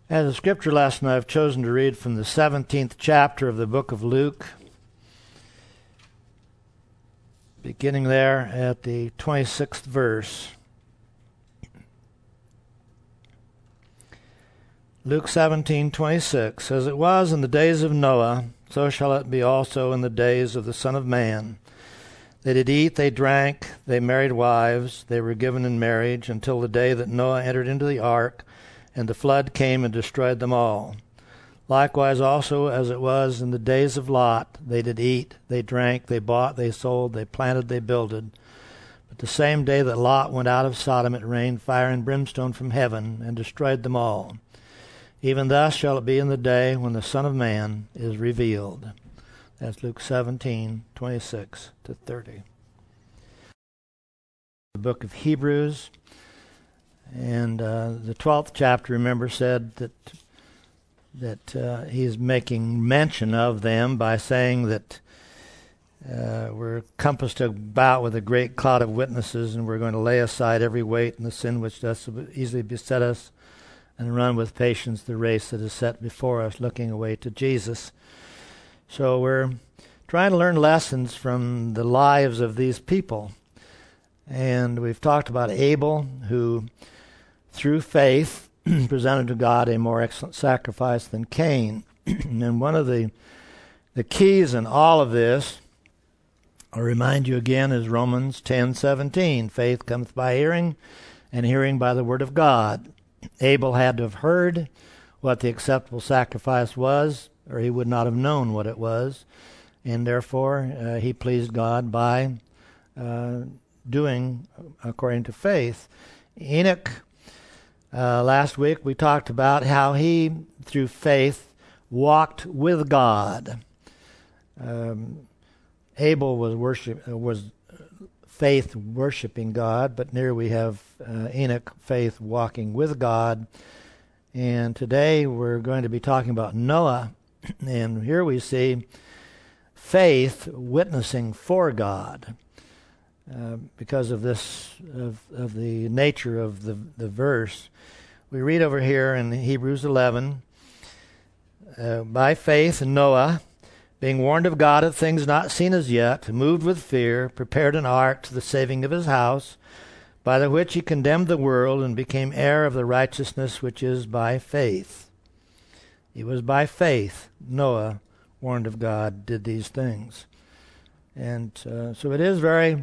As a scripture lesson, I've chosen to read from the 17th chapter of the book of Luke, beginning there at the 26th verse. Luke 17:26, As it was in the days of Noah, so shall it be also in the days of the Son of Man. They did eat, they drank, they married wives, they were given in marriage, until the day that Noah entered into the ark, and the flood came and destroyed them all. Likewise also as it was in the days of Lot, they did eat, they drank, they bought, they sold, they planted, they builded. But the same day that Lot went out of Sodom, it rained fire and brimstone from heaven, and destroyed them all. Even thus shall it be in the day when the Son of Man is revealed. That's Luke 17:26-30. The book of Hebrews, and the 12th chapter, remember, said that he's making mention of them by saying that we're compassed about with a great cloud of witnesses, and we're going to lay aside every weight and the sin which does easily beset us, and run with patience the race that is set before us, looking away to Jesus. So we're trying to learn lessons from the lives of these people. And we've talked about Abel, who through faith presented to God a more excellent sacrifice than Cain. And one of the keys in all of this, I'll remind you again, is Romans 10:17. Faith cometh by hearing, and hearing by the word of God. Abel had to have heard what the acceptable sacrifice was, or he would not have known what it was. And therefore, he pleased God by doing according to faith. Enoch, last week we talked about how he, through faith, walked with God. Abel was faith worshiping God, but here we have Enoch, faith walking with God. And today we're going to be talking about Noah, and here we see faith witnessing for God. Because of this, of the nature of the verse, we read over here in Hebrews 11, by faith Noah, being warned of God of things not seen as yet, moved with fear, prepared an ark to the saving of his house, by the which he condemned the world and became heir of the righteousness which is by faith. It was by faith Noah, warned of God, did these things. And so it is very,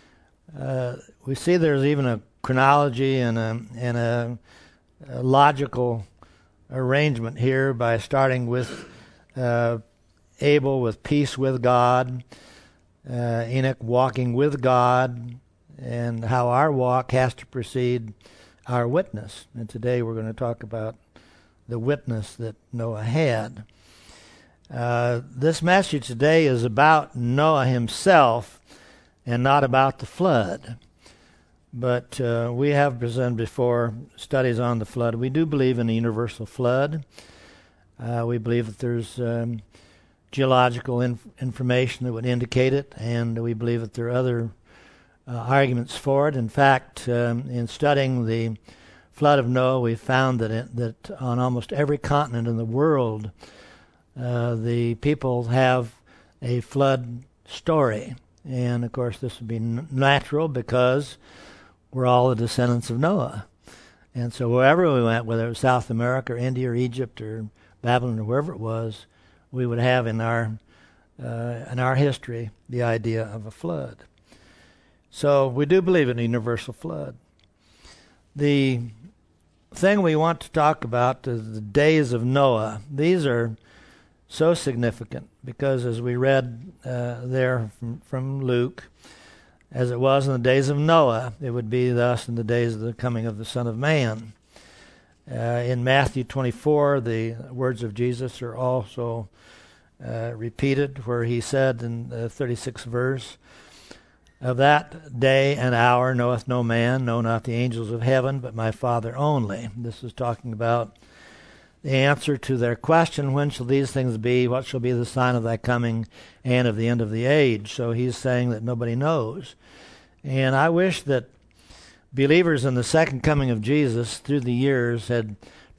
we see there's even a chronology and a logical arrangement here by starting with Abel with peace with God, Enoch walking with God, and how our walk has to precede our witness. And today we're going to talk about the witness that Noah had. This message today is about Noah himself and not about the flood. But we have presented before studies on the flood. We do believe in a universal flood. We believe that there's geological information that would indicate it, and we believe that there are other arguments for it. In fact, in studying the flood of Noah, we found that on almost every continent in the world, the people have a flood story. And, of course, this would be natural because we're all the descendants of Noah. And so wherever we went, whether it was South America or India or Egypt or Babylon or wherever it was, we would have in our history the idea of a flood. So we do believe in a universal flood. The thing we want to talk about is the days of Noah. These are so significant because, as we read there from Luke, as it was in the days of Noah, it would be thus in the days of the coming of the Son of Man. In Matthew 24, the words of Jesus are also repeated, where he said in the 36th verse, Of that day and hour knoweth no man, no, not the angels of heaven, but my Father only. This is talking about the answer to their question, when shall these things be? What shall be the sign of thy coming and of the end of the age? So he's saying that nobody knows. And I wish that believers in the second coming of Jesus through the years had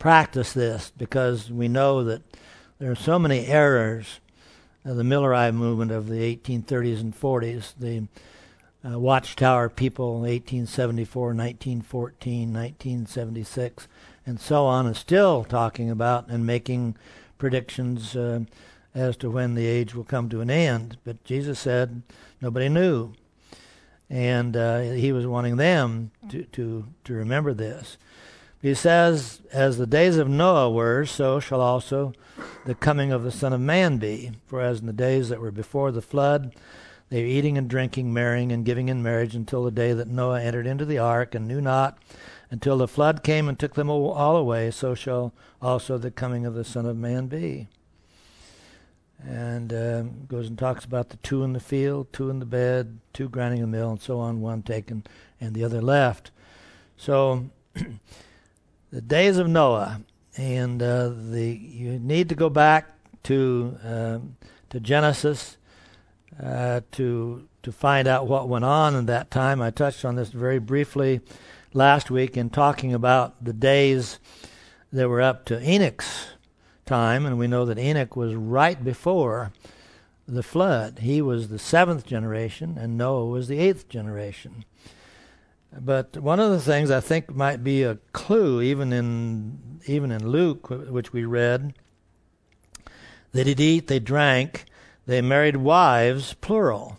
practice this, because we know that there are so many errors of the Millerite movement of the 1830s and 40s. The Watchtower people, 1874, 1914, 1976, and so on, is still talking about and making predictions as to when the age will come to an end. But Jesus said nobody knew. And he was wanting them to remember this. He says, as the days of Noah were, so shall also the coming of the Son of Man be. For as in the days that were before the flood, they were eating and drinking, marrying and giving in marriage until the day that Noah entered into the ark, and knew not until the flood came and took them all away, so shall also the coming of the Son of Man be. And goes and talks about the 2 in the field, 2 in the bed, 2 grinding a mill, and so on, 1 taken and the other left. So the days of Noah, and you need to go back to Genesis to find out what went on in that time. I touched on this very briefly last week in talking about the days that were up to Enoch's time, and we know that Enoch was right before the flood. He was the 7th generation, and Noah was the 8th generation. But one of the things I think might be a clue, even in Luke, which we read, they did eat, they drank, they married wives, plural.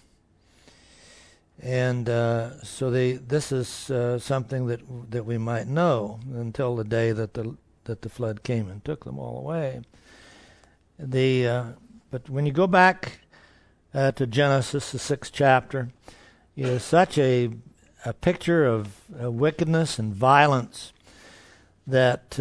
And so this is something that we might know until the day that the flood came and took them all away. But when you go back to Genesis, the 6th chapter, it is such a picture of wickedness and violence that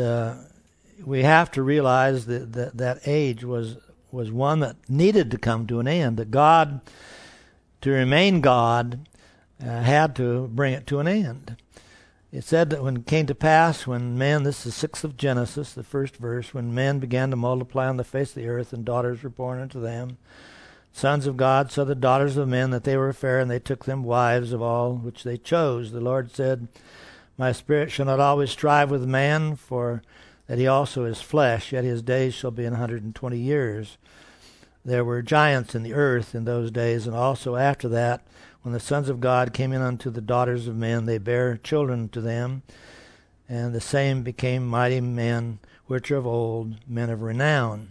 we have to realize that age was one that needed to come to an end, that God, to remain God, had to bring it to an end. It said that when it came to pass, when men, this is 6th of Genesis, the first verse, when men began to multiply on the face of the earth, and daughters were born unto them, sons of God saw the daughters of men that they were fair, and they took them wives of all which they chose. The Lord said, My spirit shall not always strive with man, for that he also is flesh, yet his days shall be 120 years. There were giants in the earth in those days, and also after that, when the sons of God came in unto the daughters of men, they bare children to them, and the same became mighty men, which are of old, men of renown.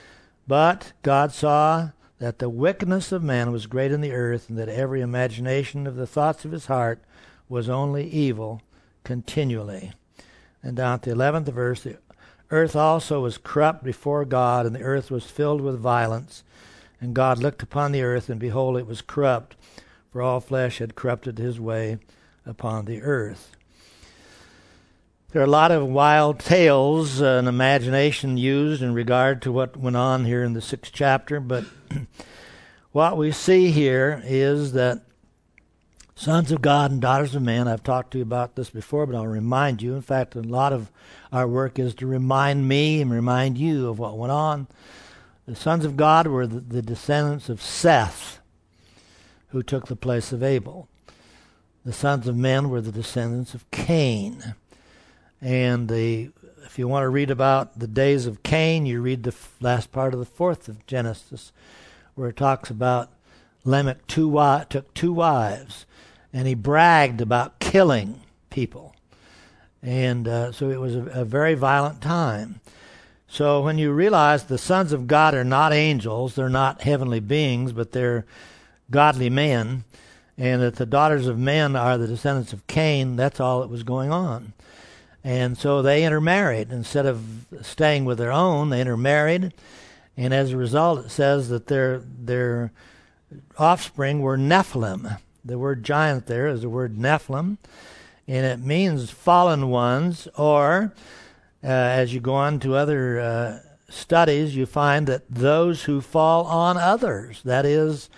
But God saw that the wickedness of man was great in the earth, and that every imagination of the thoughts of his heart was only evil continually. And down at the 11th verse, the earth also was corrupt before God, and the earth was filled with violence. And God looked upon the earth, and behold, it was corrupt, for all flesh had corrupted his way upon the earth. There are a lot of wild tales and imagination used in regard to what went on here in the 6th chapter, but what we see here is that sons of God and daughters of men, I've talked to you about this before, but I'll remind you. In fact, a lot of our work is to remind me and remind you of what went on. The sons of God were the descendants of Seth, who took the place of Abel. The sons of men were the descendants of Cain. And if you want to read about the days of Cain, you read the last part of the 4th of Genesis, where it talks about Lamech took 2 wives, and he bragged about killing people. And so it was a very violent time. So when you realize the sons of God are not angels, they're not heavenly beings, but they're godly men, and that the daughters of men are the descendants of Cain, that's all that was going on. And so they intermarried. Instead of staying with their own, they intermarried, and as a result it says that their offspring were Nephilim. The word giant there is the word Nephilim, and it means fallen ones, or as you go on to other studies, you find that those who fall on others, that is,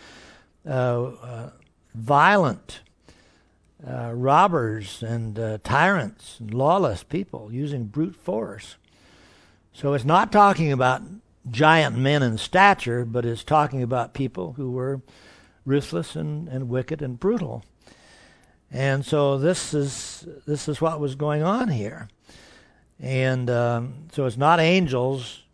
violent robbers and tyrants and lawless people using brute force. So it's not talking about giant men in stature, but it's talking about people who were ruthless and wicked and brutal. And so this is what was going on here. And so it's not angels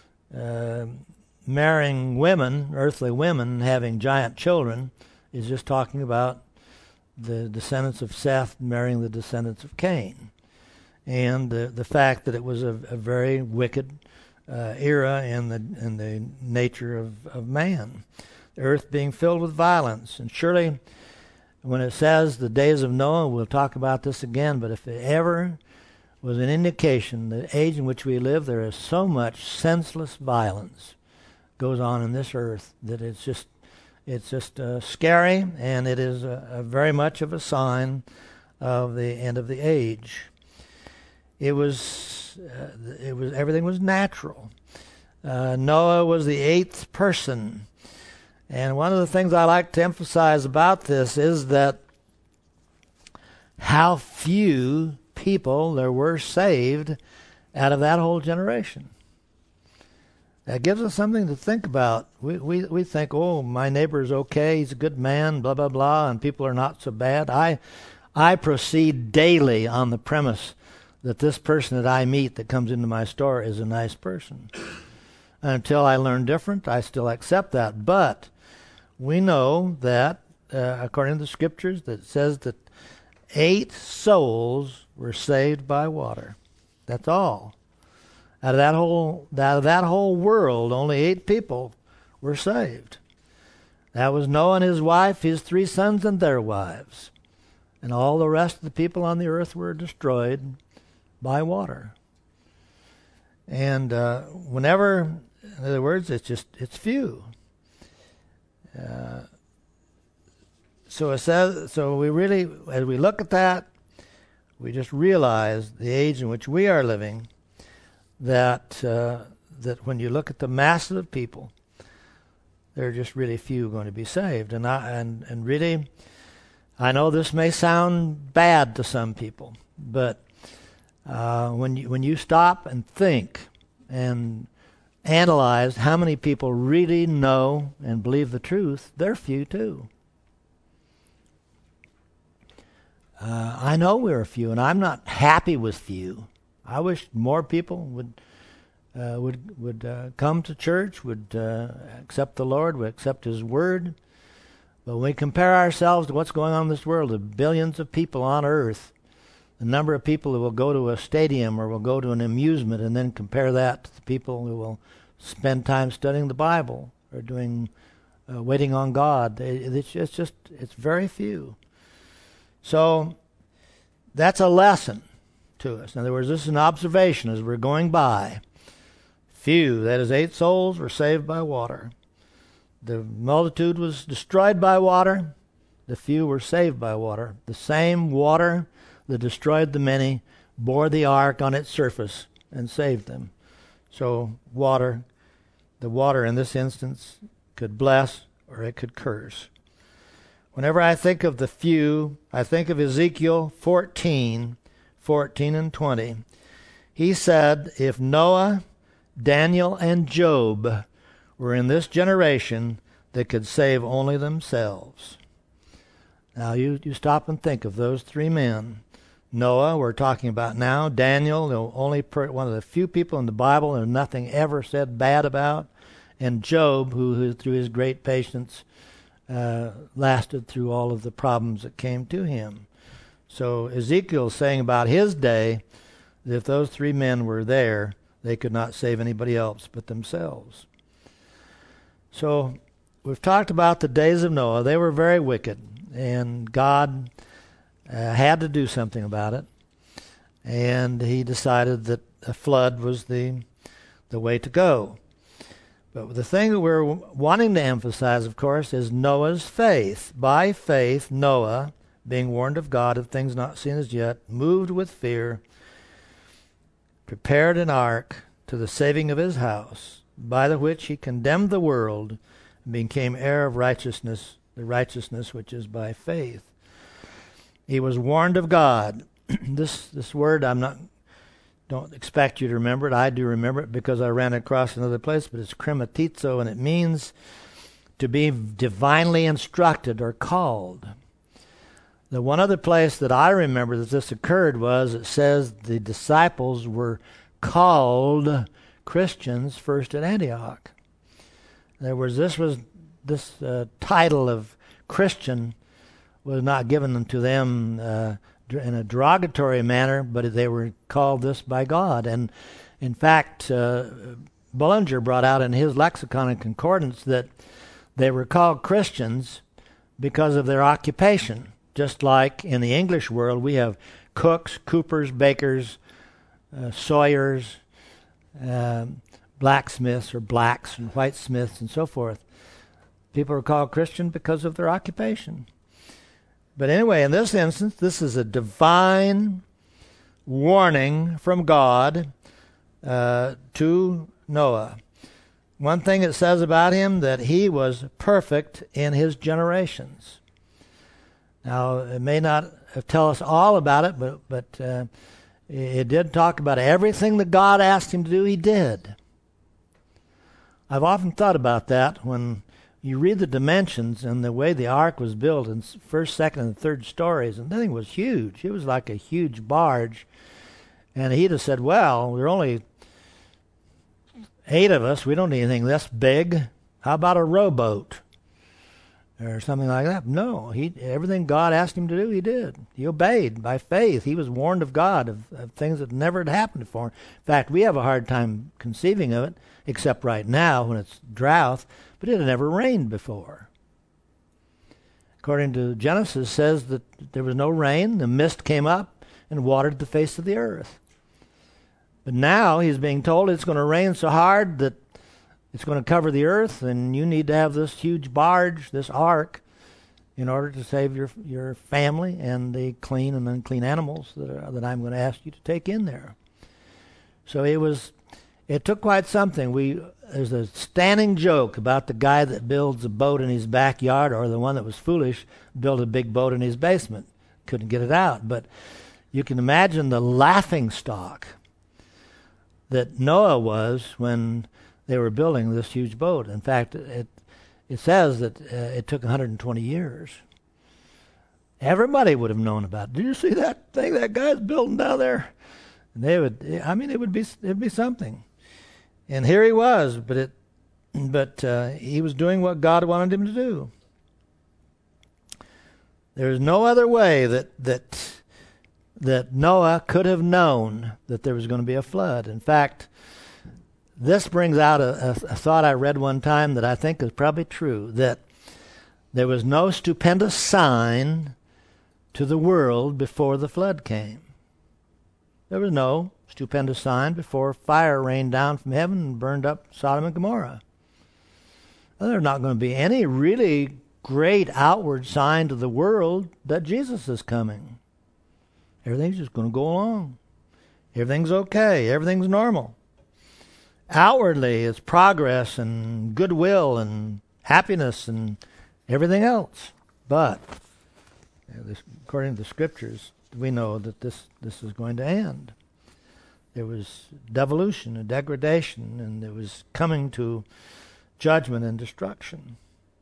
marrying women, earthly women, having giant children. It's just talking about the descendants of Seth marrying the descendants of Cain. And the fact that it was a very wicked era in the nature of man. The earth being filled with violence. And surely when it says the days of Noah, we'll talk about this again, but if it ever was an indication, the age in which we live, there is so much senseless violence goes on in this earth that it's just scary, and it is a very much of a sign of the end of the age. It was everything was natural. Noah was the eighth person. And one of the things I like to emphasize about this is that how few people there were saved out of that whole generation. That gives us something to think about. We think, oh, my neighbor's okay, he's a good man, blah, blah, blah, and people are not so bad. I proceed daily on the premise that this person that I meet that comes into my store is a nice person. Until I learn different, I still accept that. But we know that, according to the Scriptures, that says that 8 souls were saved by water. That's all. Out of that whole world, only 8 people were saved. That was Noah and his wife, his 3 sons and their wives. And all the rest of the people on the earth were destroyed by water. And whenever, in other words, it's few. So it says. So we really, as we look at that, we just realize the age in which we are living. That when you look at the masses of people, there are just really few going to be saved. And really, I know this may sound bad to some people, but when you stop and think and analyze how many people really know and believe the truth, they're few too. I know we're few, and I'm not happy with few. I wish more people would come to church, would accept the Lord, would accept His Word. But when we compare ourselves to what's going on in this world, the billions of people on earth, the number of people who will go to a stadium or will go to an amusement, and then compare that to the people who will spend time studying the Bible or doing waiting on God, it's very few. So that's a lesson to us. In other words, this is an observation as we're going by. Few, that is 8 souls, were saved by water. The multitude was destroyed by water. The few were saved by water. The same water that destroyed the many bore the ark on its surface and saved them. So the water in this instance could bless or it could curse. Whenever I think of the few, I think of Ezekiel 14 and 20. He said, if Noah, Daniel, and Job were in this generation, they could save only themselves. Now you stop and think of those 3 men. Noah, we're talking about now. Daniel, the only one of the few people in the Bible there's nothing ever said bad about. And Job, who through his great patience lasted through all of the problems that came to him. So Ezekiel's saying about his day that if those 3 men were there, they could not save anybody else but themselves. So we've talked about the days of Noah. They were very wicked, and God had to do something about it. And He decided that a flood was the way to go. But the thing that we're wanting to emphasize, of course, is Noah's faith. By faith, Noah, being warned of God of things not seen as yet, moved with fear, prepared an ark to the saving of his house, by the which he condemned the world and became heir of righteousness, the righteousness which is by faith. He was warned of God. This word don't expect you to remember it. I do remember it because I ran across another place, but it's krematizo, and it means to be divinely instructed or called. The one other place that I remember that this occurred was, it says the disciples were called Christians first at Antioch. In other words, this title of Christian was not given to them in a derogatory manner, but they were called this by God. And in fact, Bullinger brought out in his Lexicon and Concordance that they were called Christians because of their occupation. Just like in the English world, we have cooks, coopers, bakers, sawyers, blacksmiths or blacks and whitesmiths and so forth. People are called Christian because of their occupation. But anyway, in this instance, this is a divine warning from God to Noah. One thing it says about him, that he was perfect in his generations. Now, it may not tell us all about it, but it did talk about everything that God asked him to do, he did. I've often thought about that when you read the dimensions and the way the ark was built in first, second, and third stories, and the thing was huge. It was like a huge barge. And he'd have said, well, there are only 8 of us. We don't need anything this big. How about a rowboat? Or something like that. No, everything God asked him to do, he did. He obeyed by faith. He was warned of God of things that never had happened before. In fact, we have a hard time conceiving of it, except right now when it's drought, but it had never rained before. According to Genesis, it says that there was no rain, the mist came up and watered the face of the earth. But now he's being told it's going to rain so hard that it's going to cover the earth, and you need to have this huge barge, this ark, in order to save your family and the clean and unclean animals that I'm going to ask you to take in there. So it took quite something. There's a standing joke about the guy that builds a boat in his backyard, or the one that was foolish, built a big boat in his basement. Couldn't get it out. But you can imagine the laughing stock that Noah was when they were building this huge boat. In fact, it says that it took 120 years. Everybody would have known about it. Did you see that thing that guy's building down there? And it'd be something. And here he was, but he was doing what God wanted him to do. There's no other way that Noah could have known that there was going to be a flood. In fact, this brings out a thought I read one time that I think is probably true, that there was no stupendous sign to the world before the flood came. There was no stupendous sign before fire rained down from heaven and burned up Sodom and Gomorrah. Well, there's not going to be any really great outward sign to the world that Jesus is coming. Everything's just going to go along. Everything's okay. Everything's normal. Outwardly, it's progress and goodwill and happiness and everything else. But, according to the Scriptures, we know that this is going to end. There was devolution and degradation, and it was coming to judgment and destruction.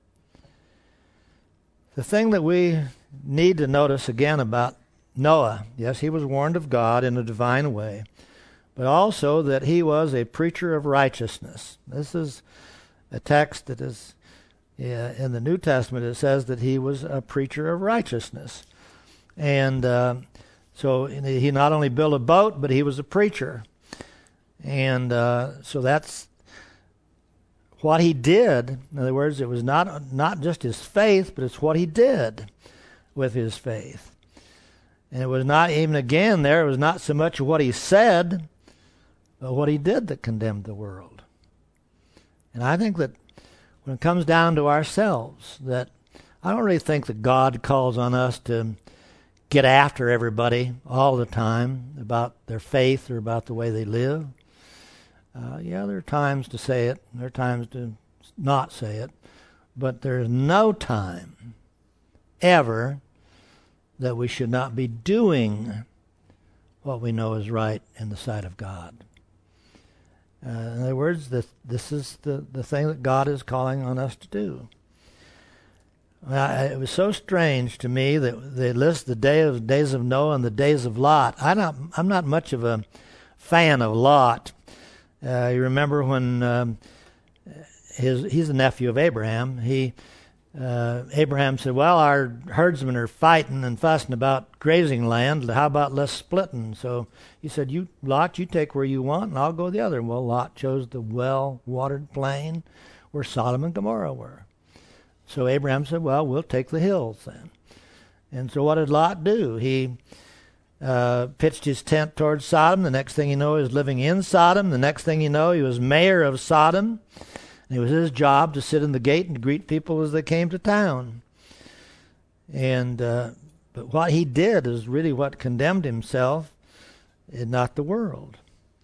The thing that we need to notice again about Noah, yes, he was warned of God in a divine way, but also that he was a preacher of righteousness. This is a text that is in the New Testament. It says that he was a preacher of righteousness. And so he not only built a boat, but he was a preacher. And so that's what he did. In other words, it was not just his faith, but it's what he did with his faith. And it was not even, again, there, it was not so much what he said, but what he did that condemned the world. And I think that when it comes down to ourselves, that I don't really think that God calls on us to get after everybody all the time about their faith or about the way they live. There are times to say it, there are times to not say it, but there's no time ever that we should not be doing what we know is right in the sight of God. In other words, this is the thing that God is calling on us to do. It was so strange to me that they list the days of Noah and the days of Lot. I'm not much of a fan of Lot. You remember when he's the nephew of Abraham. Abraham said, "Well, our herdsmen are fighting and fussing about grazing land. How about less splitting?" So he said, Lot, you take where you want, and I'll go the other. Well, Lot chose the well-watered plain where Sodom and Gomorrah were. So Abraham said, "Well, we'll take the hills then." And so what did Lot do? He pitched his tent towards Sodom. The next thing you know, he was living in Sodom. The next thing you know, he was mayor of Sodom. And it was his job to sit in the gate and greet people as they came to town. And but what he did is really what condemned himself, and not the world.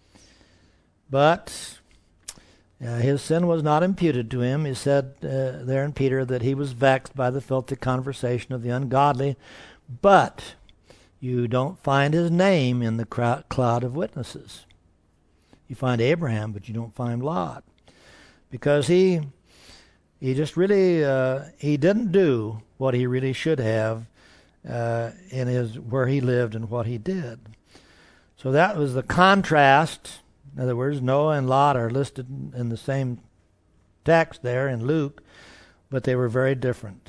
But his sin was not imputed to him. He said there in Peter that he was vexed by the filthy conversation of the ungodly. But you don't find his name in the cloud of witnesses. You find Abraham, but you don't find Lot. Because he just really he didn't do what he really should have in where he lived and what he did. So that was the contrast. In other words, Noah and Lot are listed in the same text there in Luke, but they were very different.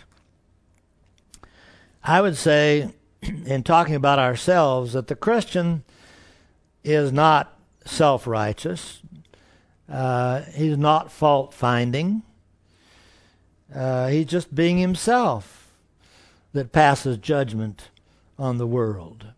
I would say, in talking about ourselves, that the Christian is not self-righteous. He's not fault-finding. He's just being himself that passes judgment on the world.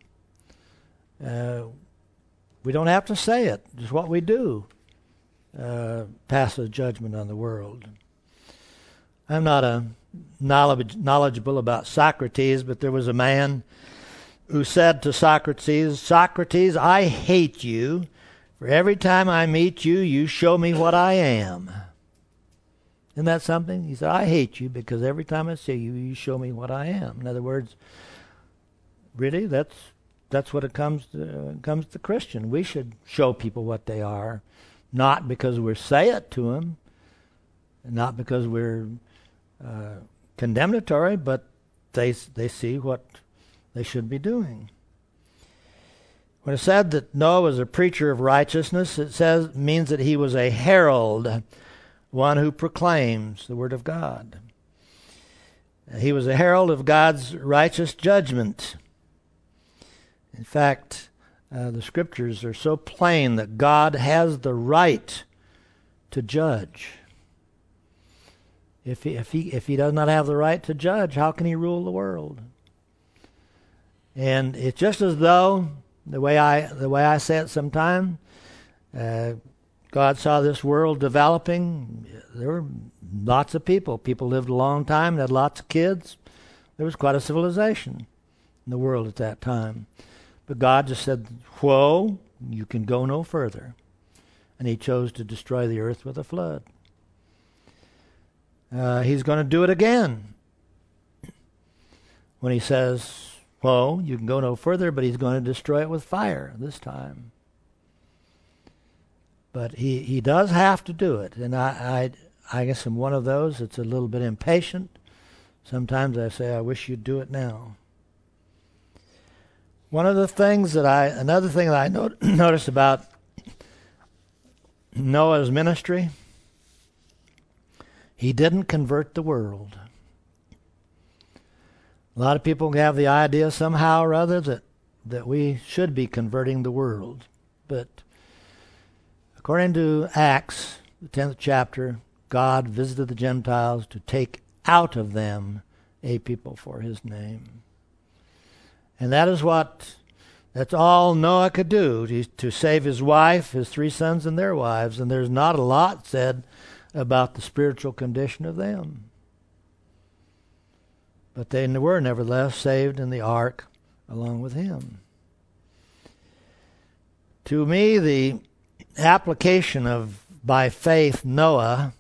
We don't have to say it. Just what we do passes judgment on the world. I'm not knowledgeable about Socrates, but there was a man who said to Socrates, "Socrates, I hate you. For every time I meet you, you show me what I am." Isn't that something? He said, "I hate you because every time I see you, you show me what I am." In other words, really, that's what it comes to Christian. We should show people what they are, not because we say it to them, not because we're condemnatory, but they see what they should be doing. When it said that Noah was a preacher of righteousness, it means that he was a herald, one who proclaims the word of God. He was a herald of God's righteous judgment. In fact, the scriptures are so plain that God has the right to judge. If he does not have the right to judge, how can he rule the world? And it's just as though the way I say it sometimes, God saw this world developing. There were lots of people. People lived a long time, had lots of kids. There was quite a civilization in the world at that time. But God just said, "Whoa, you can go no further." And he chose to destroy the earth with a flood. He's going to do it again. When he says, "Whoa, you can go no further," but he's going to destroy it with fire this time. But he does have to do it. And I guess I'm one of those that's a little bit impatient. Sometimes I say, "I wish you'd do it now." Another thing that I noticed about Noah's ministry, he didn't convert the world. A lot of people have the idea somehow or other that we should be converting the world. But according to Acts, the 10th chapter, God visited the Gentiles to take out of them a people for his name. And that's all Noah could do, to save his wife, his 3 sons, and their wives. And there's not a lot said about the spiritual condition of them. But they were nevertheless saved in the ark along with him. To me, the application of by faith Noah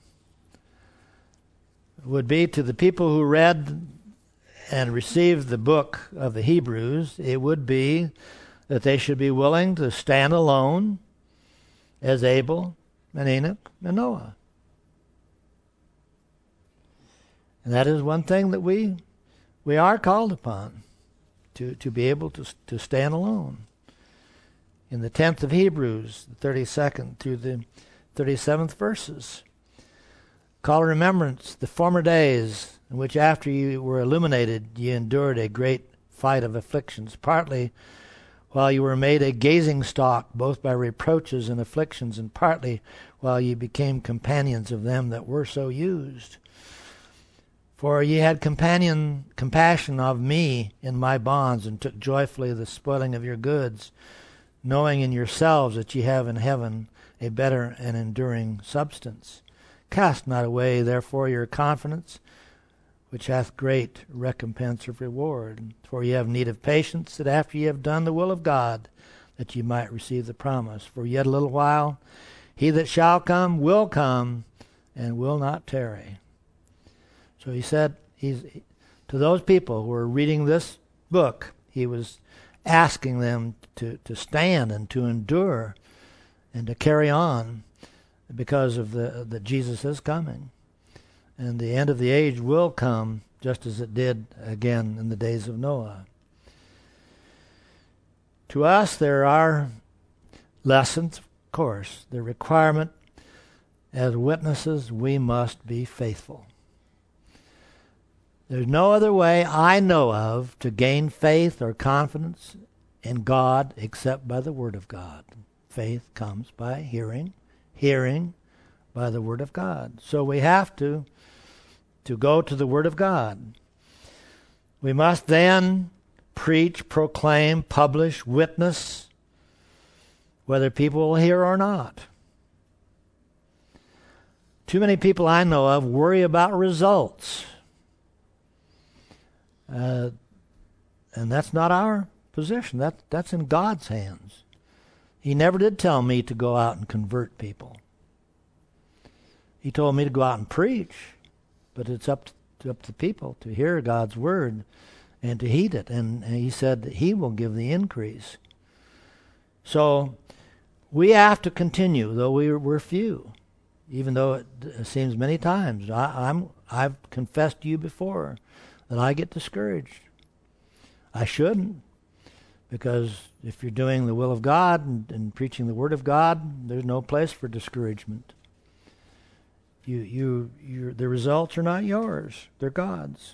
would be to the people who read and received the book of the Hebrews, it would be that they should be willing to stand alone as Abel and Enoch and Noah. And that is one thing that we are called upon, to be able to stand alone. In the 10th of Hebrews, the 32nd through the 37th verses, call to remembrance the former days in which after you were illuminated, ye endured a great fight of afflictions, partly while you were made a gazing stock, both by reproaches and afflictions, and partly while ye became companions of them that were so used. For ye had compassion of me in my bonds, and took joyfully the spoiling of your goods, knowing in yourselves that ye have in heaven a better and enduring substance. Cast not away, therefore, your confidence, which hath great recompense of reward. For ye have need of patience, that after ye have done the will of God, that ye might receive the promise. For yet a little while, he that shall come will come, and will not tarry. So he said, to those people who were reading this book, he was asking them to stand and to endure and to carry on, because of that Jesus is coming. And the end of the age will come, just as it did again in the days of Noah. To us, there are lessons, of course. The requirement, as witnesses, we must be faithful. There's no other way I know of to gain faith or confidence in God except by the Word of God. Faith comes by hearing, hearing by the Word of God. So we have to go to the Word of God. We must then preach, proclaim, publish, witness, whether people will hear or not. Too many people I know of worry about results. And that's not our position. That's in God's hands. He never did tell me to go out and convert people. He told me to go out and preach, but it's up to people to hear God's word and to heed it. And he said that he will give the increase. So we have to continue, though we're few, even though it seems many times. I've confessed to you before that I get discouraged. I shouldn't, because if you're doing the will of God and preaching the Word of God, there's no place for discouragement. The results are not yours; they're God's.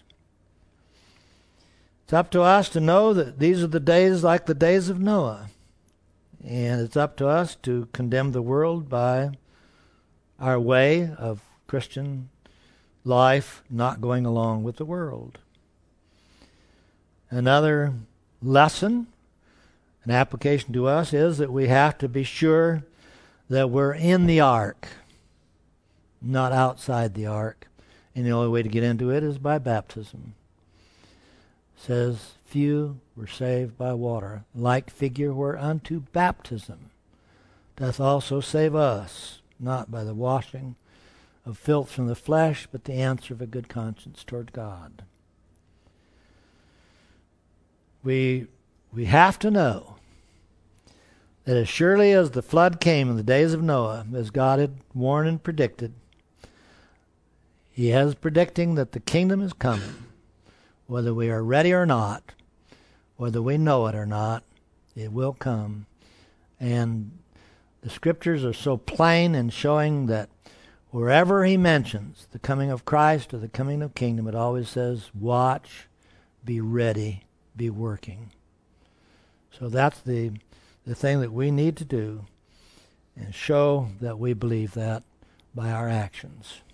It's up to us to know that these are the days like the days of Noah, and it's up to us to condemn the world by our way of Christian life, not going along with the world. Another lesson, an application to us, is that we have to be sure that we're in the ark, not outside the ark. And the only way to get into it is by baptism. It says, few were saved by water. Like figure whereunto baptism doth also save us, not by the washing of filth from the flesh, but the answer of a good conscience toward God. We have to know that as surely as the flood came in the days of Noah, as God had warned and predicted, he is predicting that the kingdom is coming. Whether we are ready or not, whether we know it or not, it will come. And the scriptures are so plain in showing that wherever he mentions the coming of Christ or the coming of kingdom, it always says, watch, be ready, be working. So that's the thing that we need to do, and show that we believe that by our actions.